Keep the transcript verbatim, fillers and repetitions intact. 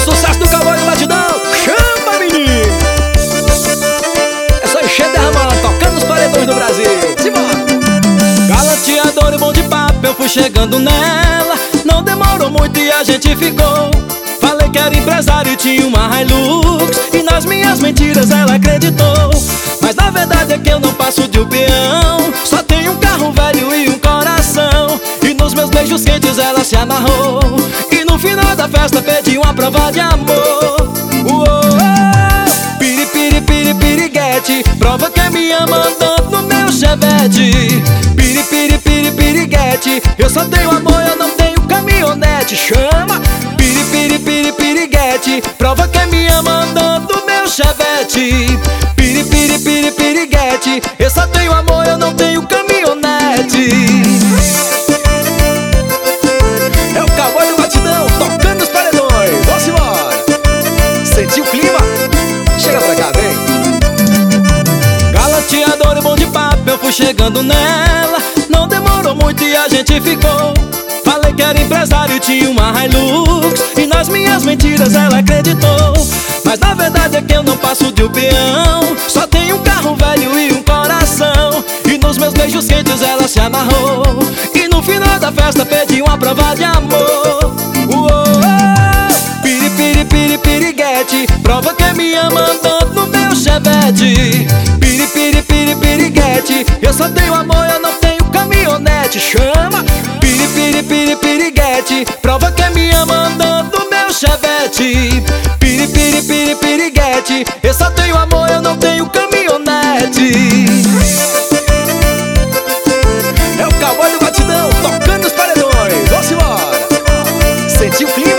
sucesso do Cowboy do Batidão. Chama, menino! É só encher derramando, tocando os paredões do Brasil. Simbora! Galanteador e bom de papo, eu fui chegando nela. Não demorou muito e a gente ficou. Falei que era empresário e tinha uma Hilux, e nas minhas mentiras ela acreditou. Mas na verdade é que eu não passo de um peão. Só tenho um carro velho e um coração. E nos meus beijos quentes ela se amarrou. E no final da festa pedi uma prova de amor. Uou, piri, piri, piri, piriguete, prova que me ama andando no meu chevette. Piri, piri, piri, piriguete, eu só tenho amor, eu não tenho caminhonete. Chama! Piri, piri, piri, piriguete, prova que me ama andando no meu chevette. Piri, piri, piri, piriguete, eu só tenho amor, eu não tenho caminhonete. É o Cowboy do Batidão, tocando os paredões. Vamos embora! Sentiu o clima? Chega pra cá, vem! Galanteador e bom de papo, eu fui chegando nela. Não demorou muito e a gente ficou. Falei que era empresário e tinha uma Hilux, e nas minhas mentiras ela acreditou. Mas na verdade é que eu não passo de um peão. Só tenho um carro velho e um coração. E nos meus beijos quentes ela se amarrou. E no final da festa pedi uma prova de amor. Uou, piri, piri, piri, piriguete, prova que me ama andando no meu chevette. Piri, piri, piri, piriguete, eu só tenho amor, eu não tenho caminhonete. Chama! Piri, piri, piri, piriguete, prova que me ama andando no meu chevette. Piri, piri, piri, piriguete, eu só tenho amor, eu não tenho caminhonete. É o Cowboy do Batidão, tocando os paredões. Vamos embora! Sentiu o clima?